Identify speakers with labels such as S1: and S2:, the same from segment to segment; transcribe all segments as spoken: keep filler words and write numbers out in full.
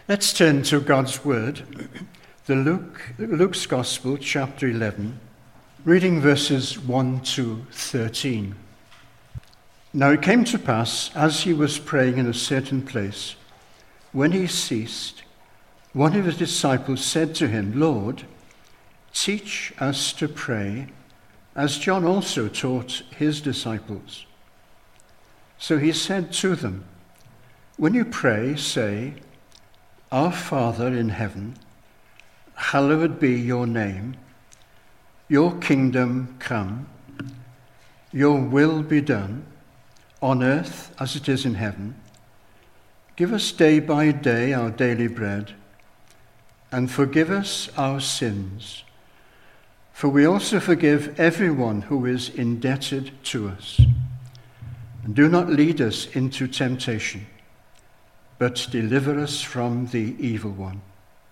S1: Let's turn to God's Word, the Luke, Luke's Gospel, chapter eleven, reading verses one to thirteen. Now it came to pass, as he was praying in a certain place, when he ceased, one of his disciples said to him, Lord, teach us to pray, as John also taught his disciples. So he said to them, when you pray, say, Our Father in heaven, hallowed be your name. Your kingdom come. Your will be done, on earth as it is in heaven. Give us day by day our daily bread, and forgive us our sins, for we also forgive everyone who is indebted to us. And do not lead us into temptation, but deliver us from the evil one.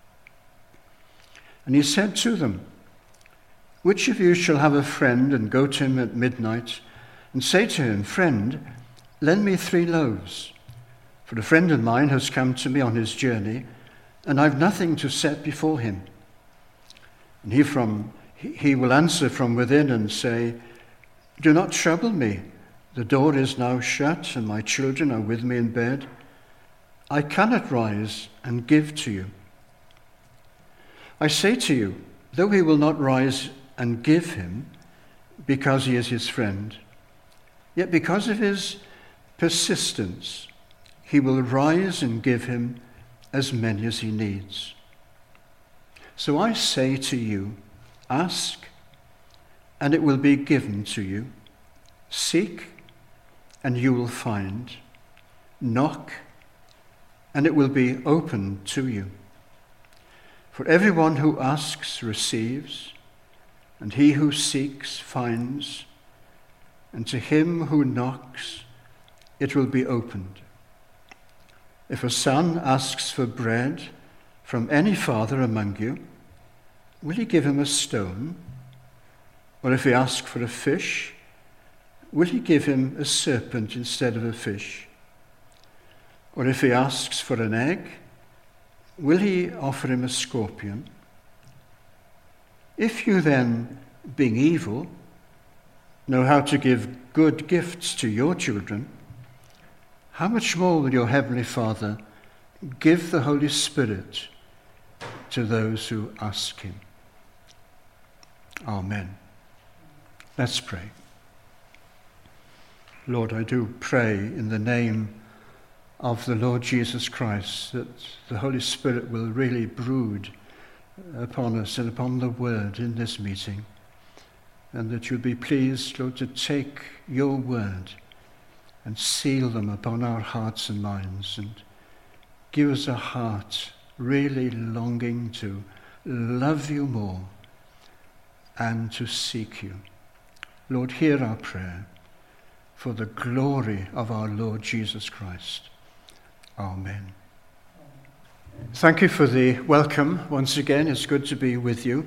S1: And he said to them, which of you shall have a friend and go to him at midnight and say to him, Friend, lend me three loaves, for a friend of mine has come to me on his journey, and I've nothing to set before him. And he, from, he will answer from within and say, Do not trouble me. The door is now shut, and my children are with me in bed. I cannot rise and give to you. I say to you, though he will not rise and give him, because he is his friend, yet because of his persistence, he will rise and give him as many as he needs. So I say to you, ask, and it will be given to you. Seek, and you will find. Knock, and it will be opened to you. For everyone who asks receives, and he who seeks finds, and to him who knocks it will be opened. If a son asks for bread from any father among you, will he give him a stone? Or if he asks for a fish, will he give him a serpent instead of a fish? Or if he asks for an egg, will he offer him a scorpion? If you then, being evil, know how to give good gifts to your children, how much more will your heavenly Father give the Holy Spirit to those who ask him? Amen. Let's pray. Lord, I do pray in the name of the Lord Jesus Christ that the Holy Spirit will really brood upon us and upon the word in this meeting, and that you'll be pleased, Lord, to take your word and seal them upon our hearts and minds, and give us a heart really longing to love you more and to seek you. Lord, hear our prayer for the glory of our Lord Jesus Christ. Amen. Thank you for the welcome once again. It's good to be with you.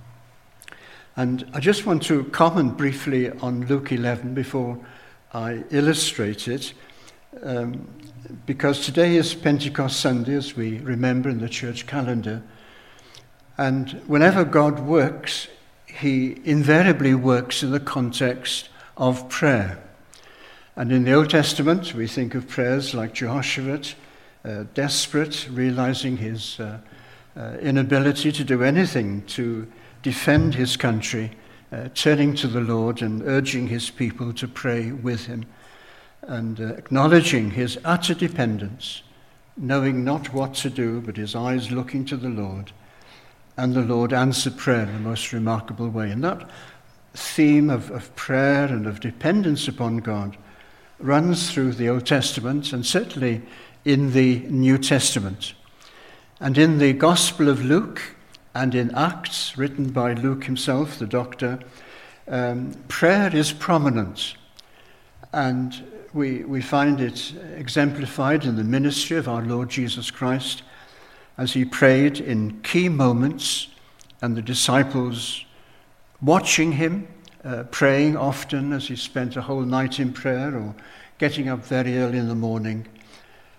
S1: And I just want to comment briefly on Luke eleven before I illustrate it, um, because today is Pentecost Sunday, as we remember in the church calendar. And whenever God works, he invariably works in the context of prayer. And in the Old Testament, we think of prayers like Jehoshaphat, uh, desperate, realizing his uh, uh, inability to do anything to defend his country, uh, turning to the Lord and urging his people to pray with him, and uh, acknowledging his utter dependence, knowing not what to do, but his eyes looking to the Lord. And the Lord answered prayer in the most remarkable way. And that theme of, of prayer and of dependence upon God runs through the Old Testament and certainly in the New Testament. And in the Gospel of Luke and in Acts, written by Luke himself, the doctor, um, prayer is prominent. And we, we find it exemplified in the ministry of our Lord Jesus Christ as he prayed in key moments, and the disciples watching him, Uh, praying often as he spent a whole night in prayer or getting up very early in the morning.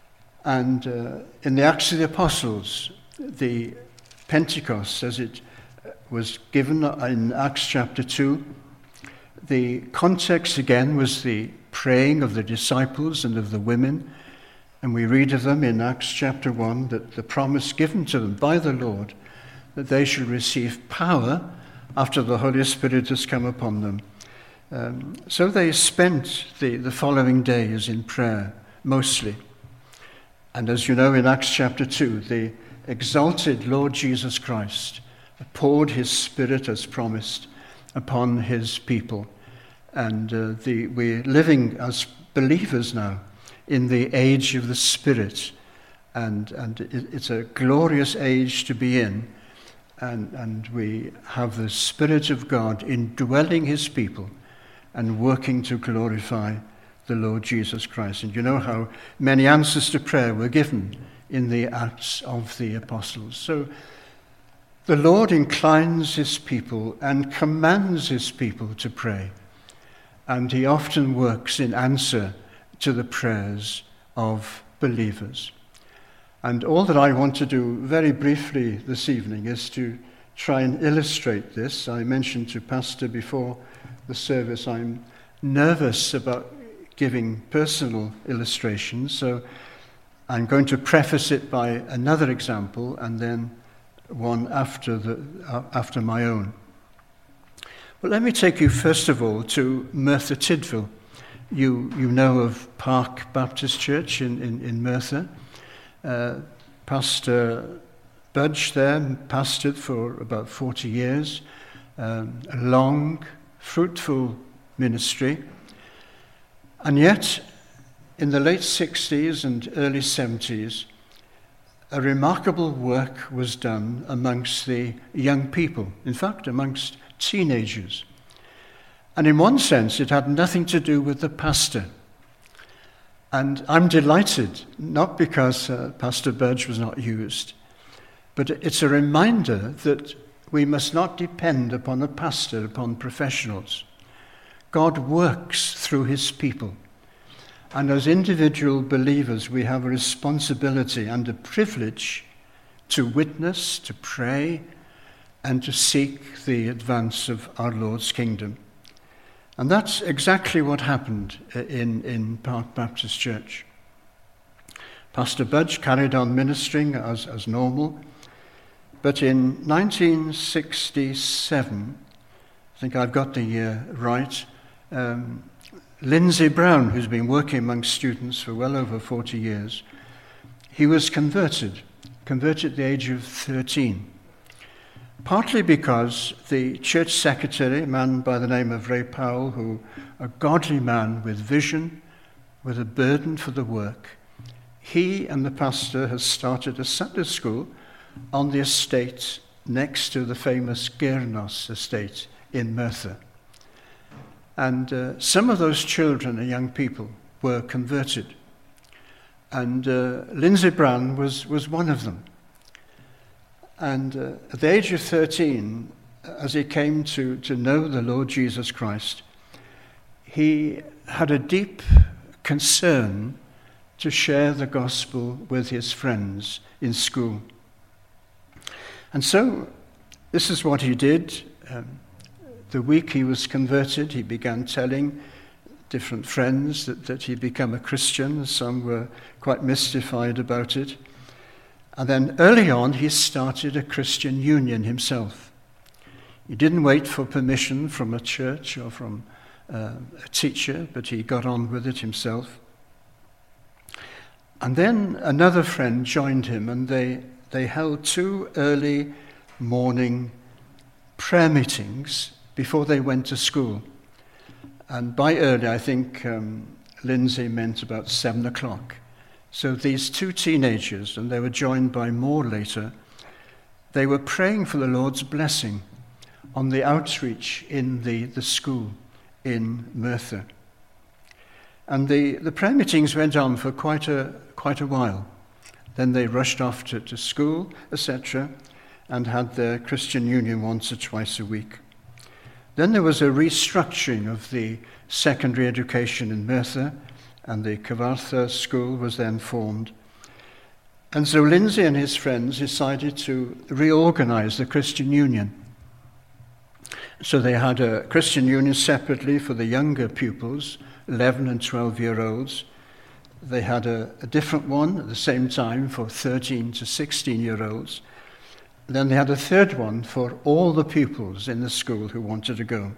S1: And uh, in the Acts of the Apostles, the Pentecost, as it was given in Acts chapter two, the context again was the praying of the disciples and of the women. And we read of them in Acts chapter one, that the promise given to them by the Lord, that they shall receive power after the Holy Spirit has come upon them. Um, so they spent the, the following days in prayer, mostly. And as you know, in Acts chapter two, the exalted Lord Jesus Christ poured his Spirit as promised upon his people. And uh, the, we're living as believers now in the age of the Spirit. And, and it, it's a glorious age to be in. And, and we have the Spirit of God indwelling his people and working to glorify the Lord Jesus Christ. And you know how many answers to prayer were given in the Acts of the Apostles. So the Lord inclines his people and commands his people to pray. And he often works in answer to the prayers of believers. And all that I want to do very briefly this evening is to try and illustrate this. I mentioned to Pastor before the service, I'm nervous about giving personal illustrations, so I'm going to preface it by another example and then one after the uh, after my own. But let me take you first of all to Merthyr Tydfil. You you know of Park Baptist Church in, in, in Merthyr. Uh, Pastor Budge there pastored for about forty years, um, a long, fruitful ministry. And yet, in the late sixties and early seventies, a remarkable work was done amongst the young people, in fact, amongst teenagers. And in one sense, it had nothing to do with the pastor. And I'm delighted, not because uh, Pastor Budge was not used, but it's a reminder that we must not depend upon a pastor, upon professionals. God works through his people. And as individual believers, we have a responsibility and a privilege to witness, to pray, and to seek the advance of our Lord's kingdom. And that's exactly what happened in, in Park Baptist Church. Pastor Budge carried on ministering as, as normal, but in nineteen sixty-seven, I think I've got the year right, um, Lindsay Brown, who's been working among students for well over forty years, he was converted, converted at the age of thirteen. Partly because the church secretary, a man by the name of Ray Powell, who a godly man with vision, with a burden for the work, he and the pastor has started a Sunday school on the estate next to the famous Gyrnos estate in Merthyr. And uh, some of those children and young people were converted. And uh, Lindsay Brown was, was one of them. And uh, at the age of thirteen, as he came to, to know the Lord Jesus Christ, he had a deep concern to share the gospel with his friends in school. And so this is what he did. Um, the week he was converted, he began telling different friends that, that he'd become a Christian. Some were quite mystified about it. And then early on, he started a Christian union himself. He didn't wait for permission from a church or from uh, a teacher, but he got on with it himself. And then another friend joined him, and they, they held two early morning prayer meetings before they went to school. And by early, I think um, Lindsay meant about seven o'clock. So these two teenagers, and they were joined by more later, they were praying for the Lord's blessing on the outreach in the, the school in Merthyr. And the, the prayer meetings went on for quite a quite a while. Then they rushed off to, to school, et cetera, and had their Christian union once or twice a week. Then there was a restructuring of the secondary education in Merthyr, and the Cyfarthfa school was then formed. And so Lindsay and his friends decided to reorganize the Christian Union. So they had a Christian Union separately for the younger pupils, eleven and twelve-year-olds. They had a, a different one at the same time for thirteen to sixteen-year-olds. Then they had a third one for all the pupils in the school who wanted to go.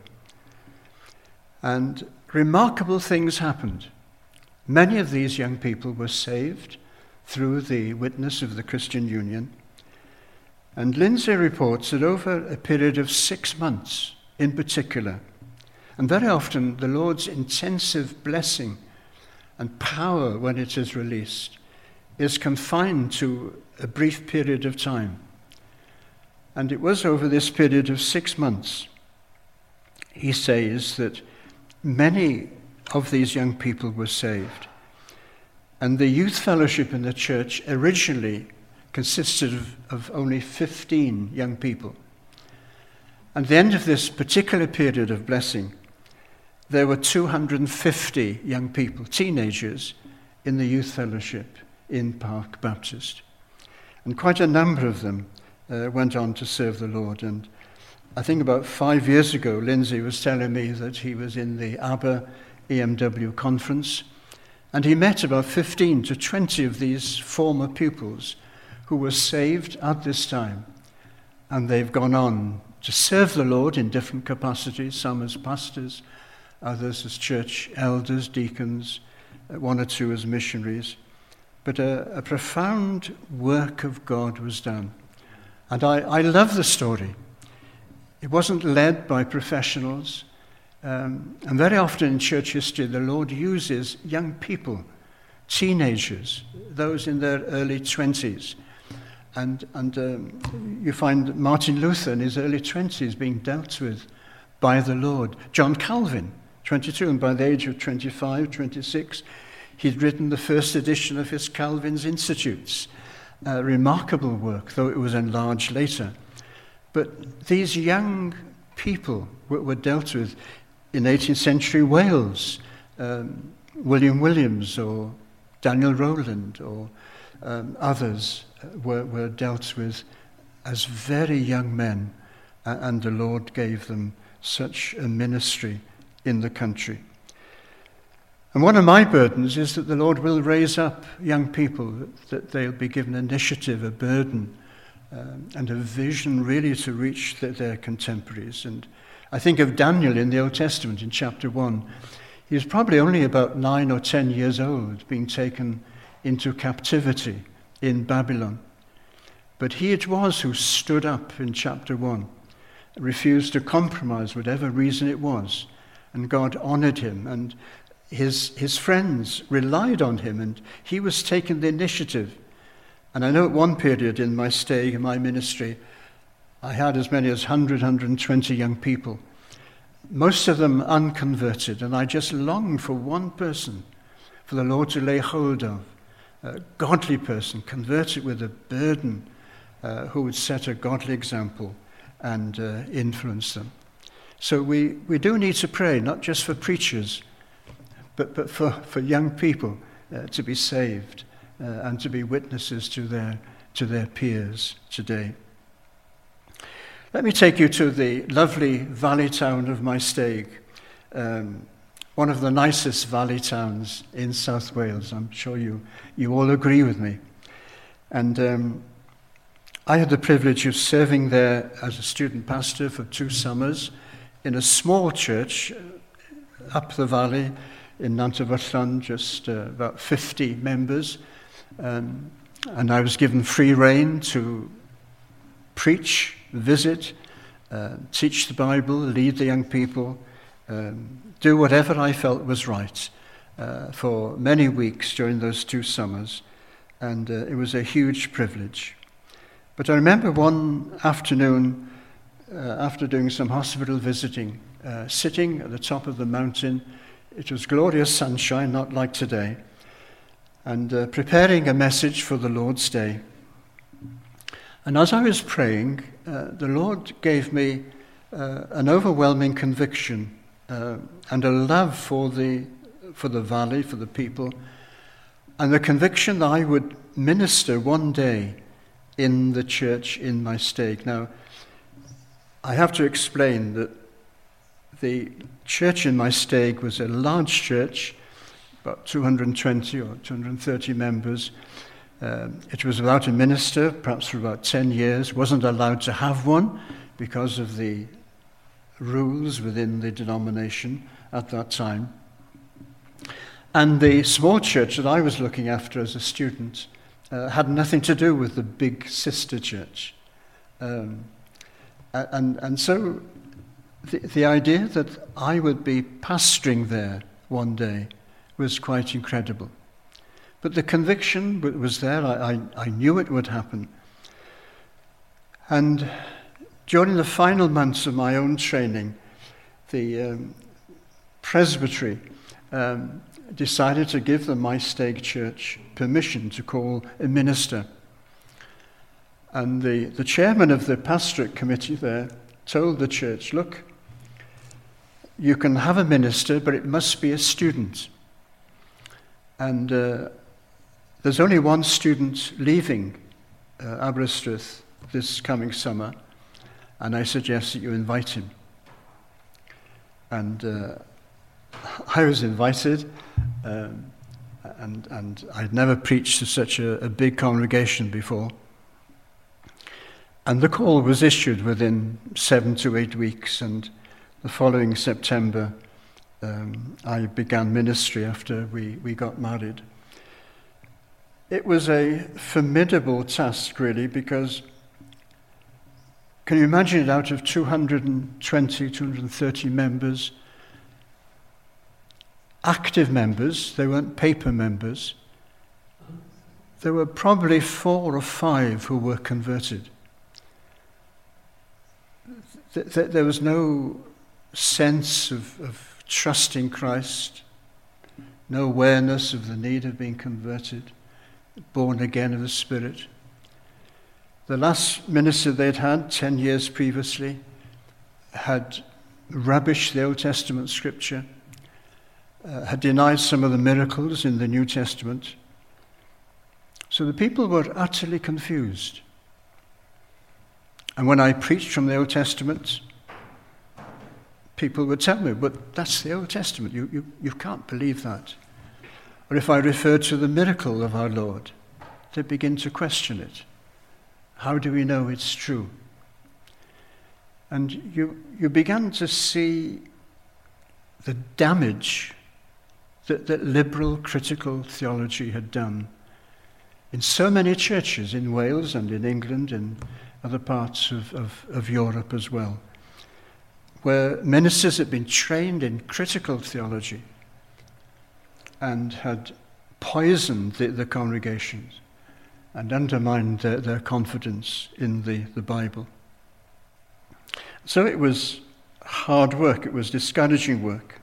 S1: And remarkable things happened. Many of these young people were saved through the witness of the Christian Union. And Lindsay reports that over a period of six months in particular, and very often the Lord's intensive blessing and power when it is released is confined to a brief period of time. And it was over this period of six months, he says, that many of these young people were saved. And the youth fellowship in the church originally consisted of, of only fifteen young people. At the end of this particular period of blessing, there were two hundred fifty young people, teenagers, in the youth fellowship in Park Baptist. And quite a number of them uh, went on to serve the Lord. And I think about five years ago, Lindsay was telling me that he was in the ABBA E M W conference, and he met about fifteen to twenty of these former pupils who were saved at this time. And they've gone on to serve the Lord in different capacities, some as pastors, others as church elders, deacons, one or two as missionaries. But a, a profound work of God was done. And I, I love the story. It wasn't led by professionals. Um, and very often in church history, the Lord uses young people, teenagers, those in their early twenties. And, and um, you find Martin Luther in his early twenties being dealt with by the Lord. John Calvin, twenty-two, and by the age of twenty-five, twenty-six, he'd written the first edition of his Calvin's Institutes. A remarkable work, though it was enlarged later. But these young people were, were dealt with in eighteenth century Wales. Um, William Williams or Daniel Rowland or um, others were, were dealt with as very young men, uh, and the Lord gave them such a ministry in the country. And one of my burdens is that the Lord will raise up young people, that, that they'll be given initiative, a burden, um, and a vision really to reach the, their contemporaries. And I think of Daniel in the Old Testament in chapter one. He was probably only about nine or ten years old, being taken into captivity in Babylon. But he it was who stood up in chapter one, refused to compromise whatever reason it was, and God honored him, and his his friends relied on him, and he was taking the initiative. And I know at one period in my stay, in my ministry, I had as many as one hundred, one hundred twenty young people, most of them unconverted, and I just longed for one person for the Lord to lay hold of, a godly person, converted with a burden, uh, who would set a godly example and uh, influence them. So we, we do need to pray, not just for preachers, but, but for, for young people uh, to be saved uh, and to be witnesses to their, to their peers today. Let me take you to the lovely valley town of Maesteg, um, one of the nicest valley towns in South Wales. I'm sure you, you all agree with me. And um, I had the privilege of serving there as a student pastor for two summers in a small church up the valley in Nantavyllan, just uh, about fifty members. Um, and I was given free rein to preach, visit, uh, teach the Bible, lead the young people, um, do whatever I felt was right uh, for many weeks during those two summers. And uh, it was a huge privilege. But I remember one afternoon, uh, after doing some hospital visiting, uh, sitting at the top of the mountain. It was glorious sunshine, not like today, and uh, preparing a message for the Lord's Day. And as I was praying, uh, the Lord gave me uh, an overwhelming conviction uh, and a love for the for the valley, for the people, and the conviction that I would minister one day in the church in Maesteg. Now, I have to explain that the church in Maesteg was a large church, about two hundred twenty or two hundred thirty members. Um, it was without a minister, perhaps for about ten years, wasn't allowed to have one because of the rules within the denomination at that time. And the small church that I was looking after as a student uh, had nothing to do with the big sister church. Um, and, and so the, the idea that I would be pastoring there one day was quite incredible. But the conviction was there. I, I, I knew it would happen. And during the final months of my own training, the um, presbytery um, decided to give the Maesteg Church permission to call a minister. And the, the chairman of the pastorate committee there told the church, look, you can have a minister, but it must be a student. And uh, there's only one student leaving uh, Aberystwyth this coming summer, and I suggest that you invite him. And uh, I was invited, um, and, and I'd never preached to such a, a big congregation before. And the call was issued within seven to eight weeks, and the following September, um, I began ministry after we, we got married. It was a formidable task, really, because can you imagine it, out of two hundred twenty, two hundred thirty members, active members, they weren't paper members, there were probably four or five who were converted. There was no sense of, of trusting Christ, no awareness of the need of being converted, born again of the Spirit. The last minister they'd had, ten years previously, had rubbished the Old Testament scripture, uh, had denied some of the miracles in the New Testament. So the people were utterly confused. And when I preached from the Old Testament, people would tell me, but that's the Old Testament, you, you, you can't believe that. Or if I referred to the miracle of our Lord, they begin to question it. How do we know it's true? And you, you began to see the damage that, that liberal critical theology had done in so many churches in Wales and in England and other parts of, of, of Europe as well, where ministers had been trained in critical theology and had poisoned the, the congregations and undermined their, their confidence in the, the Bible. So it was hard work, it was discouraging work.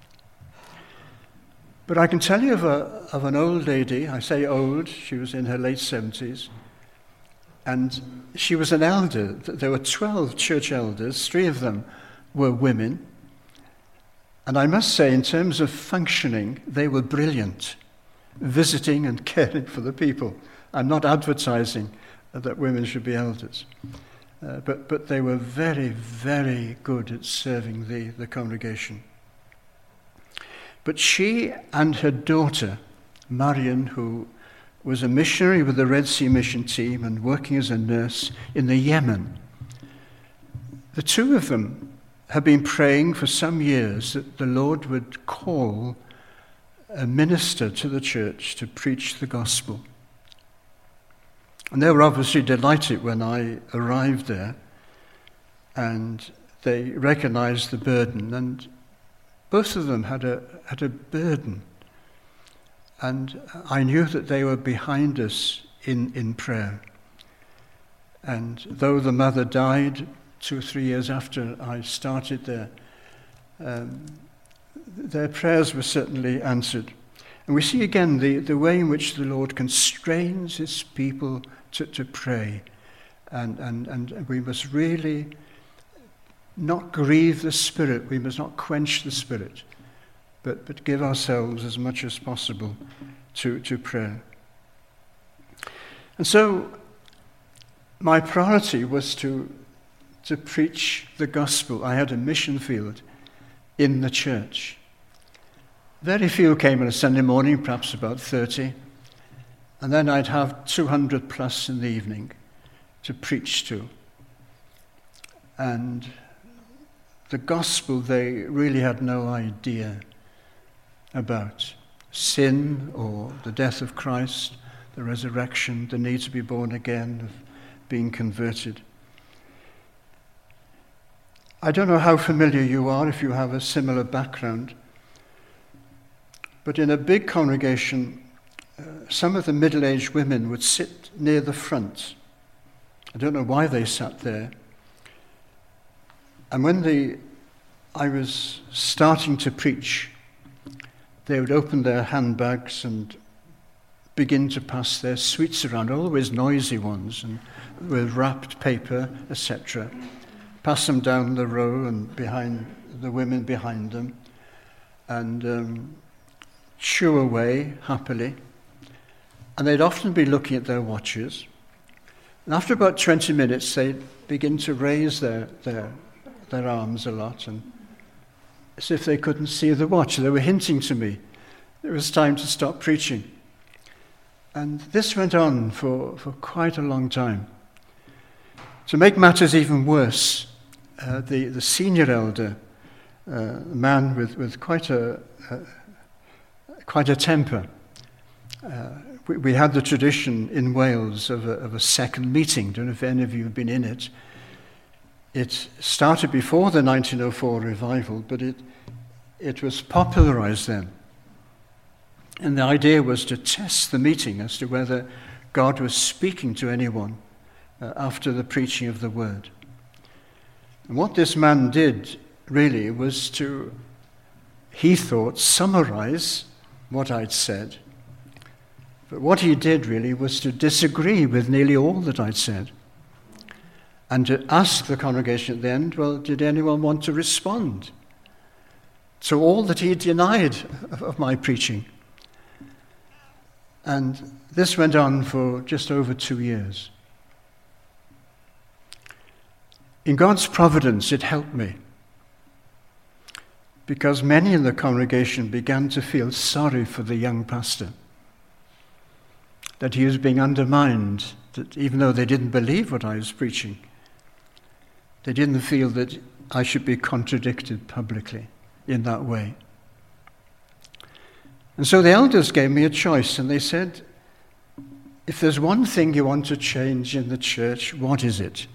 S1: But I can tell you of, a, of an old lady, I say old, she was in her late seventies, and she was an elder. There were twelve church elders, three of them were women. And I must say, in terms of functioning, they were brilliant, visiting and caring for the people. I'm not advertising that women should be elders, uh, but, but they were very, very good at serving the, the congregation. But she and her daughter, Marion, who was a missionary with the Red Sea Mission Team and working as a nurse in the Yemen, the two of them have been praying for some years that the Lord would call a minister to the church to preach the gospel. And they were obviously delighted when I arrived there, and they recognized the burden, and both of them had a had a burden. And I knew that they were behind us in, in prayer. And though the mother died two or three years after I started there, um, their prayers were certainly answered. And we see again the, the way in which the Lord constrains his people to, to pray. And, and, and we must really not grieve the Spirit. We must not quench the Spirit, but, but give ourselves as much as possible to, to prayer. And so my priority was to, to preach the gospel. I had a mission field in the church. Very few came on a Sunday morning, perhaps about thirty. And then I'd have two hundred plus in the evening to preach to. And the gospel they really had no idea about. Sin or the death of Christ, the resurrection, the need to be born again, of being converted. I don't know how familiar you are if you have a similar background, but in a big congregation, uh, some of the middle-aged women would sit near the front. I don't know why they sat there. And when the, I was starting to preach, they would open their handbags and begin to pass their sweets around, always noisy ones, and with wrapped paper, et cetera. Pass them down the row and behind the women behind them, and um, chew away happily. And they'd often be looking at their watches. And after about twenty minutes, they'd begin to raise their, their, their arms a lot, and as if they couldn't see the watch. They were hinting to me it was time to stop preaching. And this went on for, for quite a long time. To make matters even worse, uh, the, the senior elder, uh, a man with, with quite a, uh, quite a temper, uh, we, we had the tradition in Wales of a, of a second meeting. I don't know if any of you have been in it. It started before the nineteen oh four revival, but it, it was popularized then. And the idea was to test the meeting as to whether God was speaking to anyone uh, after the preaching of the word. And what this man did, really, was to, he thought, summarize what I'd said. But what he did, really, was to disagree with nearly all that I'd said. And to ask the congregation at the end, well, did anyone want to respond to all that he denied of, of my preaching? And this went on for just over two years. In God's providence, it helped me, because many in the congregation began to feel sorry for the young pastor, that he was being undermined, that even though they didn't believe what I was preaching, they didn't feel that I should be contradicted publicly in that way. And so the elders gave me a choice, and they said, if there's one thing you want to change in the church, what is it?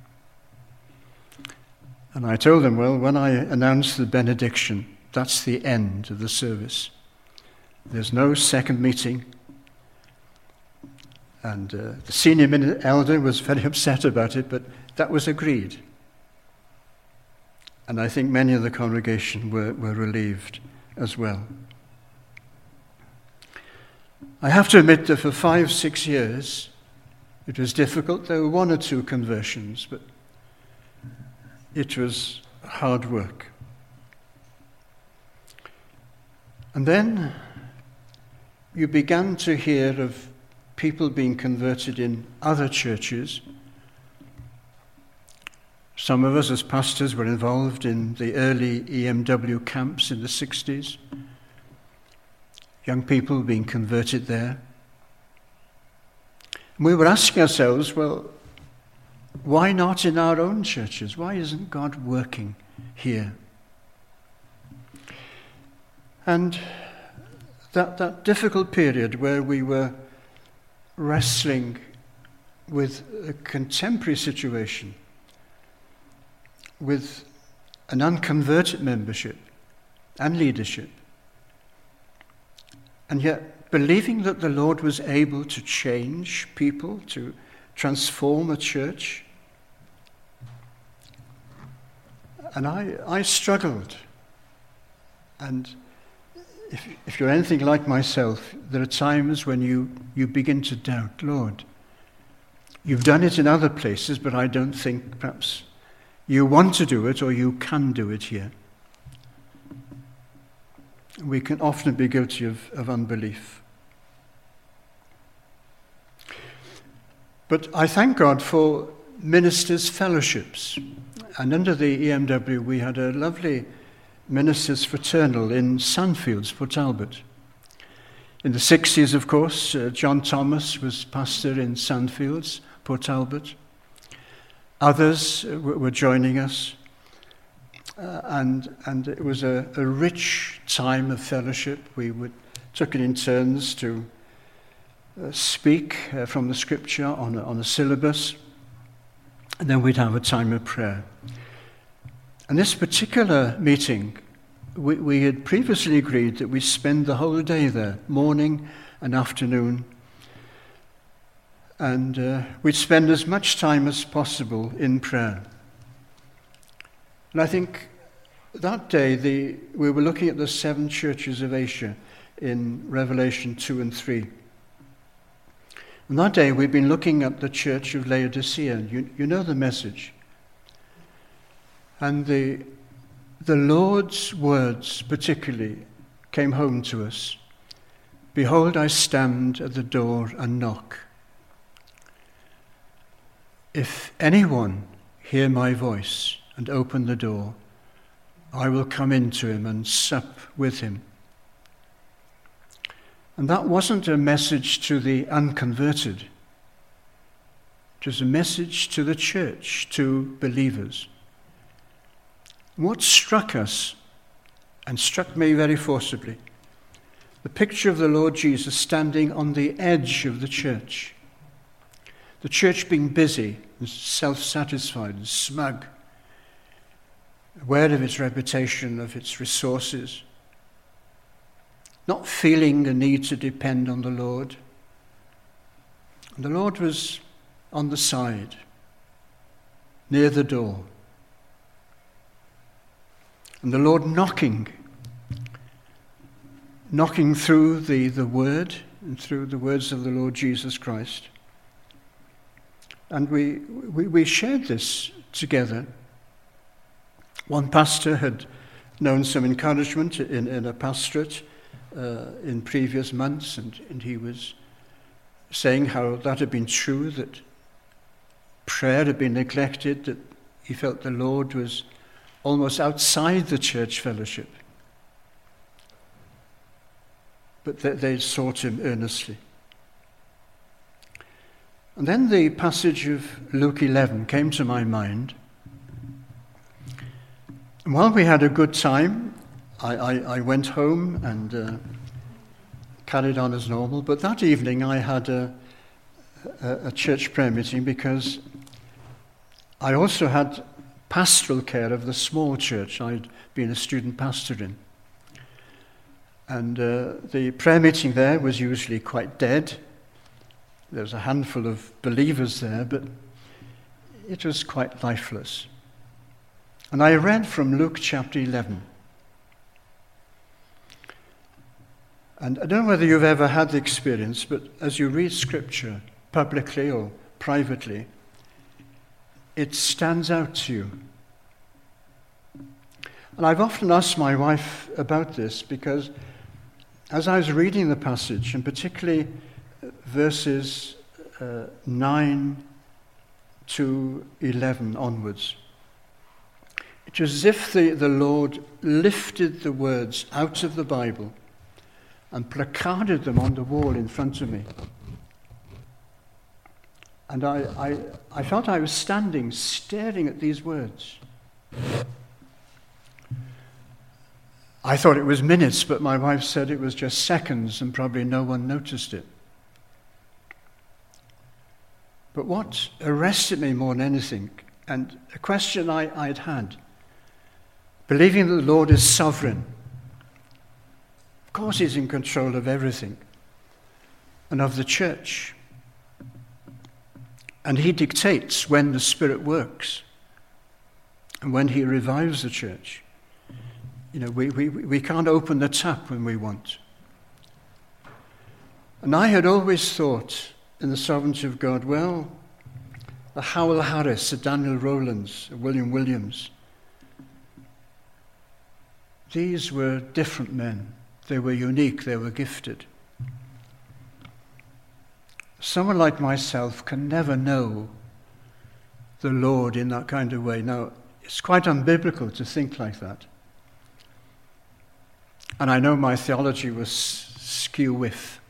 S1: And I told them, well, when I announce the benediction, that's the end of the service. There's no second meeting. And uh, the senior elder was very upset about it, but that was agreed. And I think many of the congregation were, were relieved as well. I have to admit that for five, six years, it was difficult. There were one or two conversions, but it was hard work. And then you began to hear of people being converted in other churches. Some of us as pastors were involved in the early E M W camps in the sixties. Young people being converted there. And we were asking ourselves, well, why not in our own churches? Why isn't God working here? And that, that difficult period where we were wrestling with a contemporary situation, with an unconverted membership and leadership, and yet believing that the Lord was able to change people, to transform a church. And I, I struggled. And if, if you're anything like myself, there are times when you, you begin to doubt, Lord, you've done it in other places, but I don't think perhaps you want to do it or you can do it here. We can often be guilty of, of unbelief. But I thank God for ministers' fellowships. And under the E M W, we had a lovely ministers' fraternal in Sandfields, Port Talbot. In the sixties, of course, uh, John Thomas was pastor in Sandfields, Port Talbot. Others uh, were joining us. Uh, and and it was a, a rich time of fellowship. We would, took it in turns to uh, speak uh, from the scripture on a, on a syllabus. And then we'd have a time of prayer. And this particular meeting, we, we had previously agreed that we spend the whole day there, morning and afternoon. And uh, we'd spend as much time as possible in prayer. And I think that day the, we were looking at the seven churches of Asia in Revelation two and three. And that day we've been looking at the church of Laodicea. You, you know the message. And the, the Lord's words particularly came home to us. Behold, I stand at the door and knock. If anyone hear my voice and open the door, I will come into him and sup with him. And that wasn't a message to the unconverted. It was a message to the church, to believers. What struck us, and struck me very forcibly, the picture of the Lord Jesus standing on the edge of the church. The church being busy and self-satisfied and smug, aware of its reputation, of its resources, not feeling a need to depend on the Lord. And the Lord was on the side, near the door. And the Lord knocking, knocking through the, the word and through the words of the Lord Jesus Christ. And we, we, we shared this together. One pastor had known some encouragement in, in a pastorate uh, in previous months, and, and he was saying how that had been true, that prayer had been neglected, that he felt the Lord was almost outside the church fellowship. But they, they sought him earnestly. And then the passage of Luke eleven came to my mind. And while we had a good time, I, I, I went home and uh, carried on as normal. But that evening I had a, a, a church prayer meeting because I also had pastoral care of the small church I'd been a student pastor in. And uh, the prayer meeting there was usually quite dead. There was a handful of believers there, but it was quite lifeless. And I read from Luke chapter eleven. And I don't know whether you've ever had the experience, but as you read scripture publicly or privately, it stands out to you. And I've often asked my wife about this because as I was reading the passage, and particularly verses uh, nine to eleven onwards, it was as if the, the Lord lifted the words out of the Bible and placarded them on the wall in front of me. And I, I, I felt I was standing, staring at these words. I thought it was minutes, but my wife said it was just seconds and probably no one noticed it. But what arrested me more than anything, and a question I, I'd had, believing that the Lord is sovereign. Of course he's in control of everything and of the church. And he dictates when the Spirit works and when he revives the church. You know, we, we, we can't open the tap when we want. And I had always thought in the sovereignty of God, well, a Howell Harris, a Daniel Rowlands, a William Williams, these were different men. They were unique, they were gifted. someone like myself can never know the Lord in that kind of way. Now, it's quite unbiblical to think like that. And I know my theology was skew with.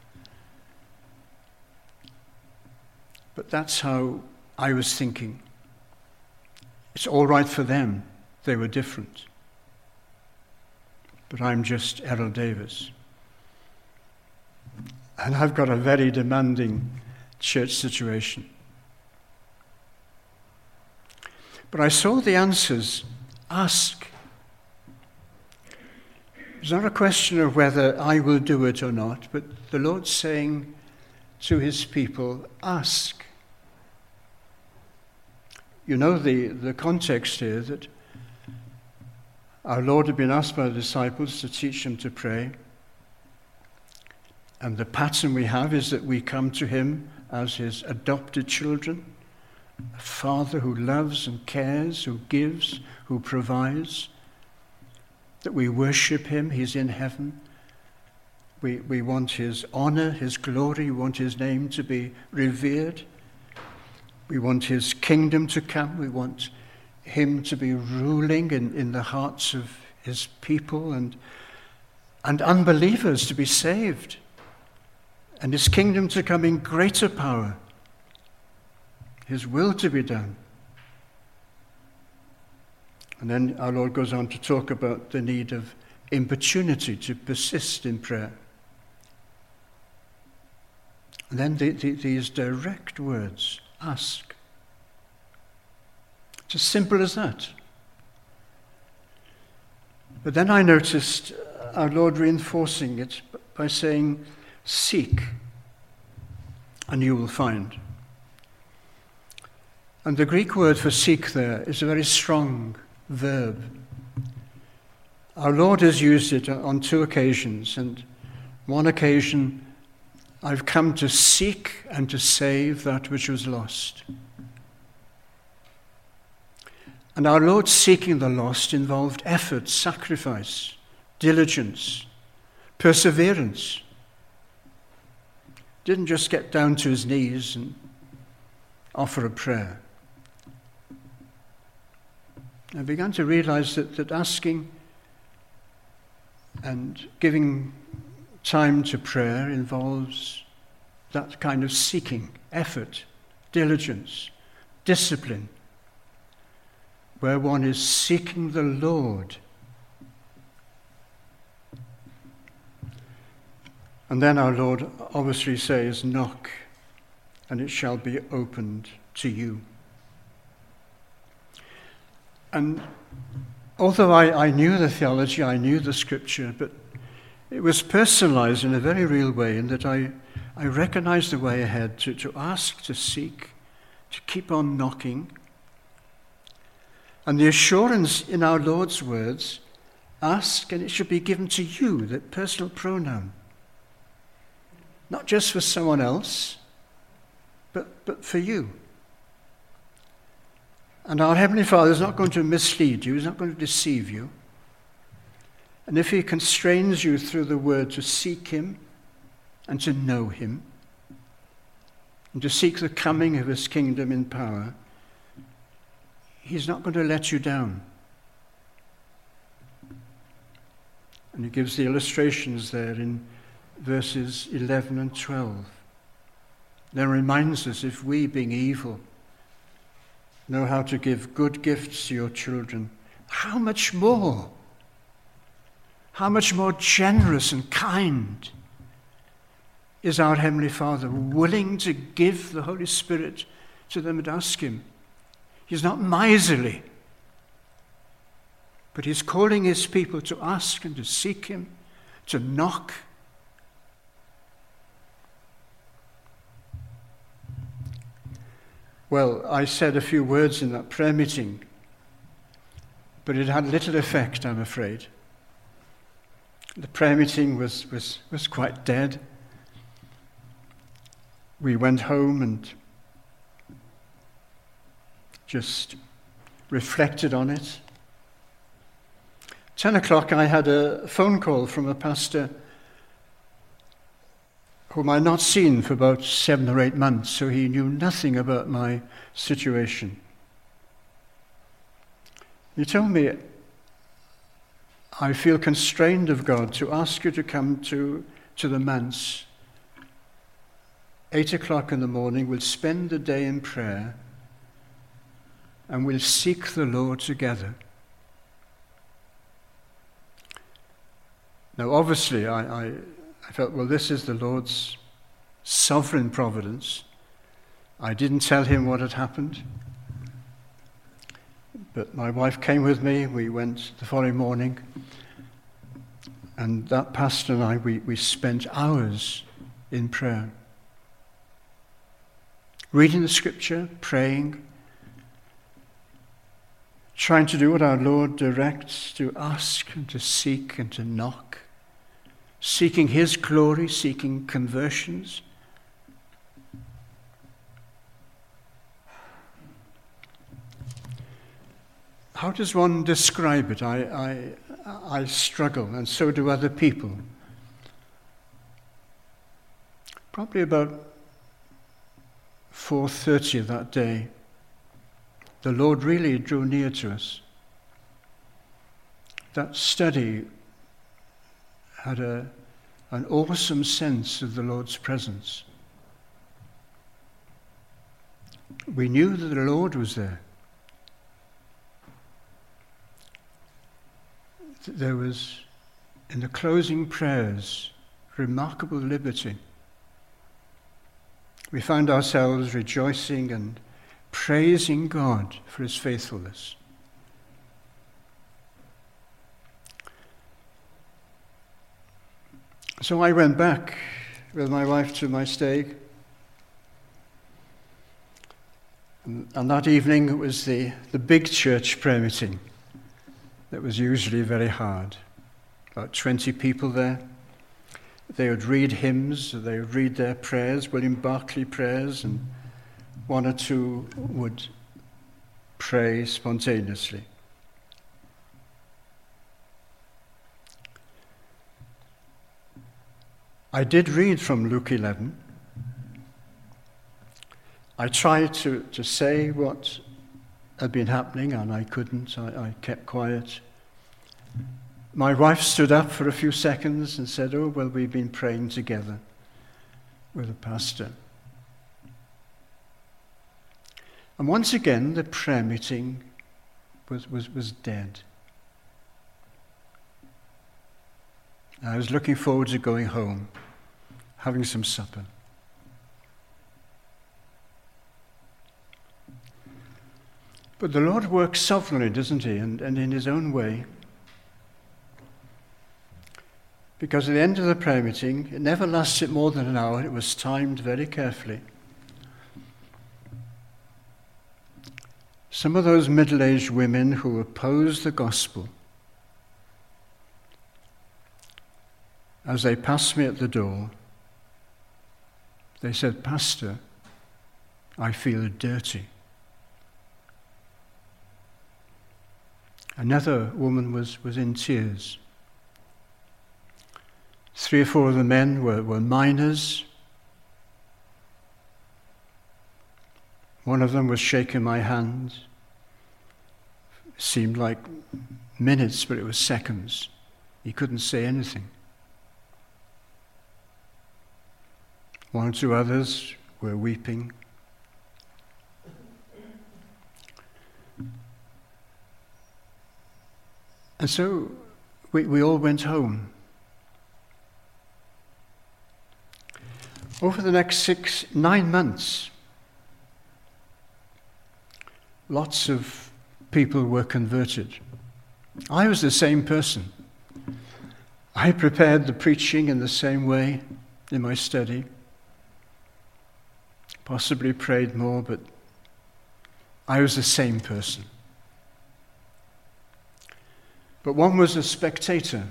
S1: But that's how I was thinking. It's all right for them. They were different. But I'm just Errol Davis. And I've got a very demanding church situation. But I saw the answers. Ask. It's not a question of whether I will do it or not, but the Lord's saying to his people, ask. You know the, the context here, that our Lord had been asked by the disciples to teach them to pray. And the pattern we have is that we come to him as his adopted children, a father who loves and cares, who gives, who provides, that we worship him. He's in heaven. We, we want his honor, his glory. We want his name to be revered. We want his kingdom to come. We want him to be ruling in, in the hearts of his people, and, and unbelievers to be saved, and his kingdom to come in greater power, his will to be done. And then our Lord goes on to talk about the need of importunity, to persist in prayer. And then the, the, these direct words, ask. It's as simple as that. But then I noticed our Lord reinforcing it by saying, seek, and you will find. And the Greek word for seek there is a very strong verb. Our Lord has used it on two occasions, and one occasion, I've come to seek and to save that which was lost. And our Lord seeking the lost involved effort, sacrifice, diligence, perseverance. Didn't just get down to his knees and offer a prayer. I began to realize that, that asking and giving time to prayer involves that kind of seeking, effort, diligence, discipline, where one is seeking the Lord. And then our Lord obviously says, knock, and it shall be opened to you. And although I, I knew the theology, I knew the scripture, but it was personalized in a very real way, in that I, I recognized the way ahead to, to ask, to seek, to keep on knocking. And the assurance in our Lord's words, ask and it shall be given to you, that personal pronoun. Not just for someone else, but, but for you. And our Heavenly Father is not going to mislead you. He's not going to deceive you. And if he constrains you through the word to seek him and to know him and to seek the coming of his kingdom in power, he's not going to let you down. And he gives the illustrations there in verses eleven and twelve. Then reminds us, if we, being evil, know how to give good gifts to your children, how much more, how much more generous and kind is our Heavenly Father, willing to give the Holy Spirit to them that ask him. He's not miserly, but he's calling his people to ask and to seek him, to knock. Well, I said a few words in that prayer meeting, but it had little effect, I'm afraid. The prayer meeting was, was, was quite dead. We went home and just reflected on it. Ten o'clock, I had a phone call from a pastor whom I had not seen for about seven or eight months, so he knew nothing about my situation. He told me, I feel constrained of God to ask you to come to, to the manse. Eight o'clock in the morning, we'll spend the day in prayer and we'll seek the Lord together. Now, obviously, I, I, I felt, well, this is the Lord's sovereign providence. I didn't tell him what had happened. But my wife came with me. We went the following morning. And that pastor and I, we, we spent hours in prayer. Reading the scripture, praying, trying to do what our Lord directs, to ask and to seek and to knock, seeking his glory, seeking conversions. How does one describe it? I, I, I struggle, and so do other people. Probably about four thirty that day, the Lord really drew near to us. That study had a, an awesome sense of the Lord's presence. We knew that the Lord was there. There was, in the closing prayers, remarkable liberty. We found ourselves rejoicing and praising God for his faithfulness. So I went back with my wife to my stake. And, and that evening it was the, the big church prayer meeting that was usually very hard. About twenty people there. They would read hymns, they would read their prayers, William Barclay prayers, and one or two would pray spontaneously. I did read from Luke eleven. I tried to, to say what had been happening, and I couldn't. I, I kept quiet. My wife stood up for a few seconds and said, oh, well, we've been praying together with the pastor. And once again, the prayer meeting was, was, was dead. I was looking forward to going home, having some supper. But the Lord works sovereignly, doesn't he? And, and in his own way. Because at the end of the prayer meeting, it never lasted more than an hour. It was timed very carefully. Some of those middle-aged women who opposed the gospel, as they passed me at the door, they said, Pastor, I feel dirty. Another woman was, was in tears. Three or four of the men were, were minors. One of them was shaking my hand. It seemed like minutes, but it was seconds. He couldn't say anything. One or two others were weeping. And so we, we all went home. Over the next six, nine months, lots of people were converted. I was the same person. I prepared the preaching in the same way in my study. Possibly prayed more, but I was the same person. But one was a spectator.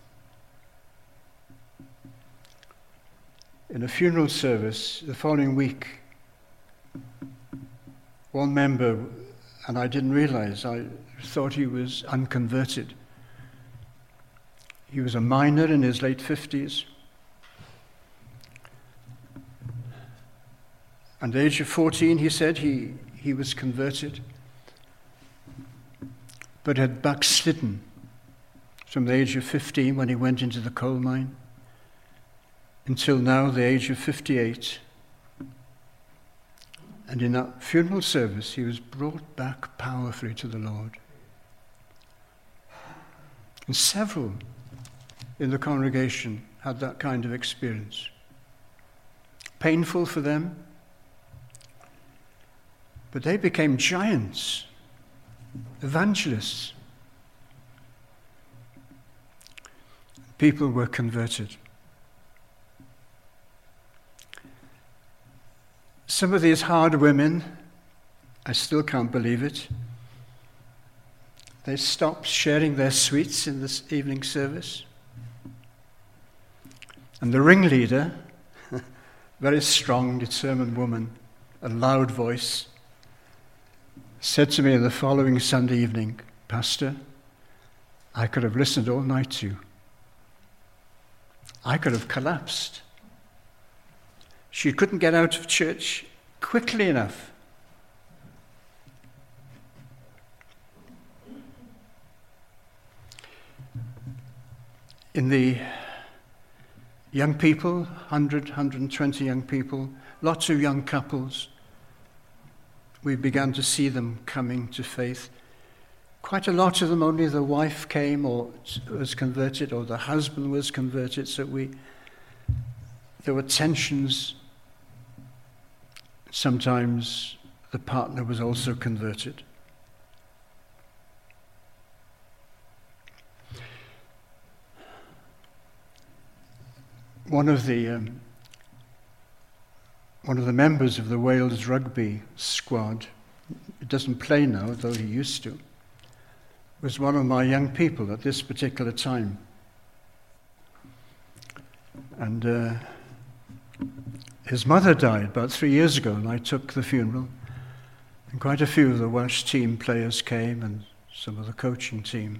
S1: In a funeral service the following week, one member, and I didn't realize, I thought he was unconverted. He was a miner in his late fifties. At the age of fourteen, he said he, he was converted, but had backslidden from the age of fifteen when he went into the coal mine until now, the age of fifty-eight. And in that funeral service, he was brought back powerfully to the Lord. And several in the congregation had that kind of experience. Painful for them, but they became giants, evangelists. People were converted. Some of these hard women, I still can't believe it, they stopped sharing their sweets in this evening service. And the ringleader, very strong, determined woman, a loud voice, said to me the following Sunday evening, "Pastor, I could have listened all night to you. I could have collapsed." She couldn't get out of church quickly enough. In the young people, one hundred, one hundred twenty young people, lots of young couples, we began to see them coming to faith. Quite a lot of them, only the wife came or was converted or the husband was converted, so we there were tensions. Sometimes the partner was also converted. One of the um, one of the members of the Wales rugby squad, he doesn't play now, though he used to, was one of my young people at this particular time. And uh, his mother died about three years ago, and I took the funeral. And quite a few of the Welsh team players came, and some of the coaching team.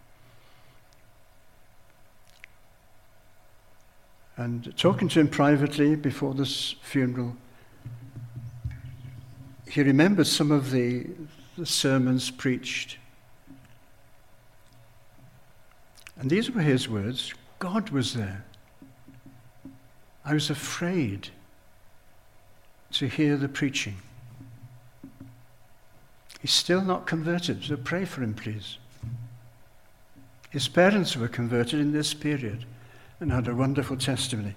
S1: And talking to him privately before this funeral, he remembered some of the, the sermons preached. And these were his words: God was there. I was afraid to hear the preaching. He's still not converted, so pray for him, please. His parents were converted in this period and had a wonderful testimony.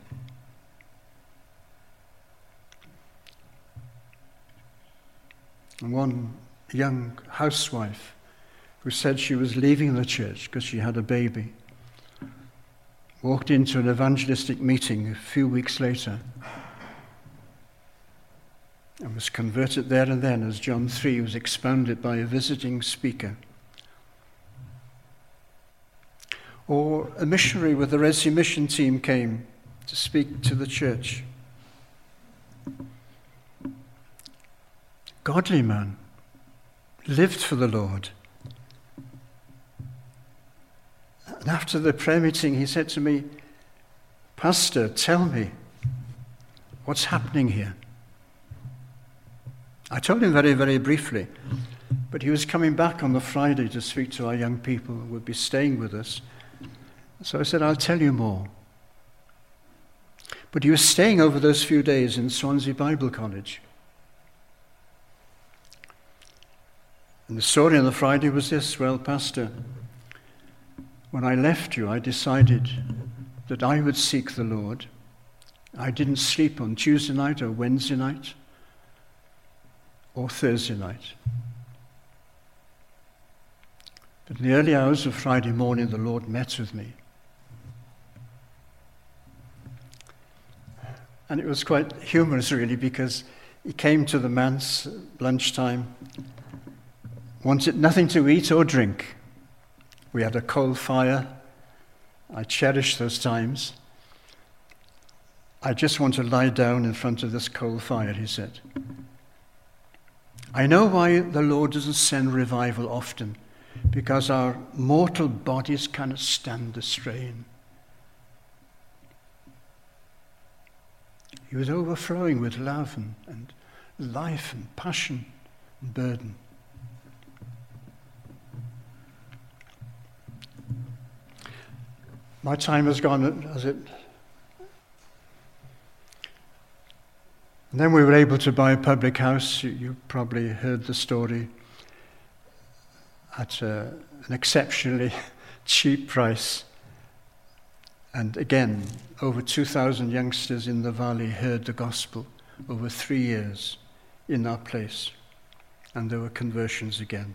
S1: And one young housewife who said she was leaving the church because she had a baby walked into an evangelistic meeting a few weeks later and was converted there and then as John three was expounded by a visiting speaker. Or a missionary with the Resi mission team came to speak to the church. Godly man, lived for the Lord. And after the prayer meeting, he said to me, "Pastor, tell me, what's happening here?" I told him very, very briefly, but he was coming back on the Friday to speak to our young people who would be staying with us. So I said, "I'll tell you more." But he was staying over those few days in Swansea Bible College. And the story on the Friday was this: "Well, Pastor, when I left you, I decided that I would seek the Lord. I didn't sleep on Tuesday night or Wednesday night or Thursday night. But in the early hours of Friday morning, the Lord met with me. And it was quite humorous, really, because he came to the manse at lunchtime, wanted nothing to eat or drink. We had a coal fire. I cherish those times. I just want to lie down in front of this coal fire," he said. "I know why the Lord doesn't send revival often, because our mortal bodies cannot stand the strain." He was overflowing with love and, and life and passion and burden. My time has gone, has it? And then we were able to buy a public house. You, you probably heard the story, at a, an exceptionally cheap price. And again, over two thousand youngsters in the valley heard the gospel over three years in that place. And there were conversions again.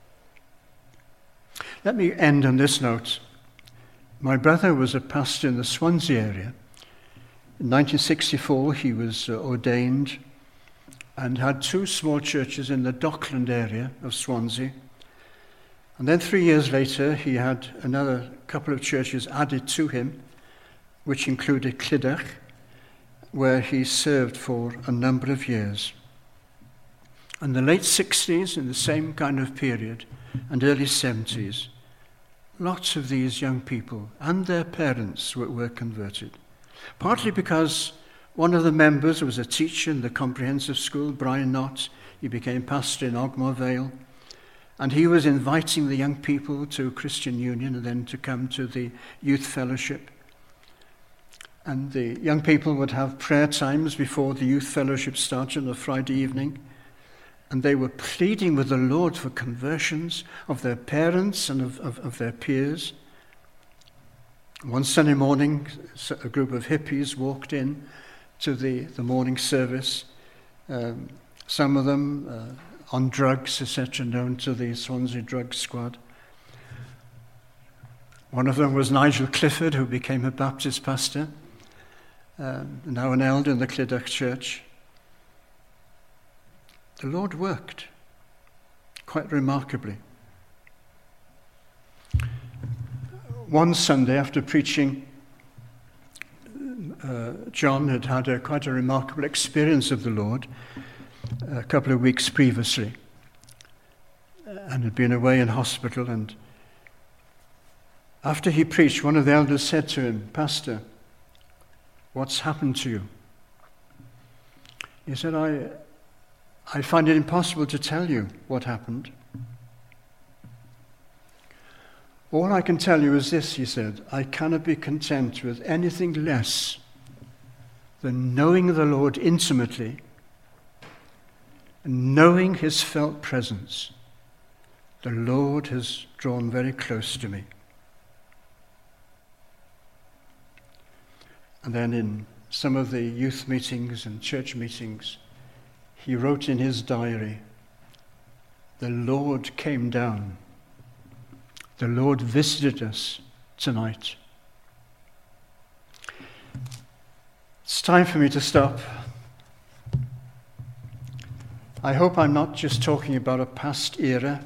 S1: Let me end on this note. My brother was a pastor in the Swansea area. In nineteen sixty-four, he was uh, ordained and had two small churches in the Dockland area of Swansea. And then three years later, he had another couple of churches added to him, which included Clydach, where he served for a number of years. In the late sixties, in the same kind of period, and early seventies, lots of these young people and their parents were, were converted. Partly because one of the members was a teacher in the comprehensive school, Brian Knott. He became pastor in Ogmore Vale. And he was inviting the young people to Christian Union and then to come to the youth fellowship. And the young people would have prayer times before the youth fellowship started on a Friday evening. And they were pleading with the Lord for conversions of their parents and of, of, of their peers. One Sunday morning, a group of hippies walked in to the, the morning service. Um, some of them uh, on drugs, et cetera, known to the Swansea Drug Squad. One of them was Nigel Clifford, who became a Baptist pastor, um, now an elder in the Clydach Church. The Lord worked quite remarkably. One Sunday after preaching, uh, John had had a, quite a remarkable experience of the Lord a couple of weeks previously and had been away in hospital. And after he preached, one of the elders said to him, "Pastor, what's happened to you?" He said, I... I find it impossible to tell you what happened. All I can tell you is this, he said, I cannot be content with anything less than knowing the Lord intimately and knowing his felt presence. The Lord has drawn very close to me. And then in some of the youth meetings and church meetings, he wrote in his diary, "The Lord came down. The Lord visited us tonight." It's time for me to stop. I hope I'm not just talking about a past era,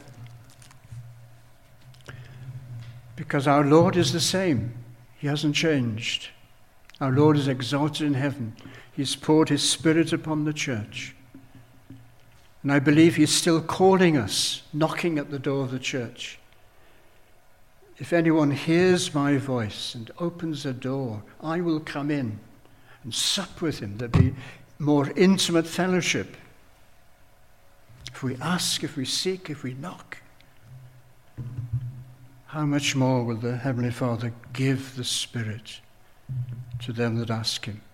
S1: because our Lord is the same. He hasn't changed. Our Lord is exalted in heaven. He's poured his Spirit upon the church. And I believe he's still calling us, knocking at the door of the church. If anyone hears my voice and opens a door, I will come in and sup with him. There'll be more intimate fellowship. If we ask, if we seek, if we knock, how much more will the Heavenly Father give the Spirit to them that ask him?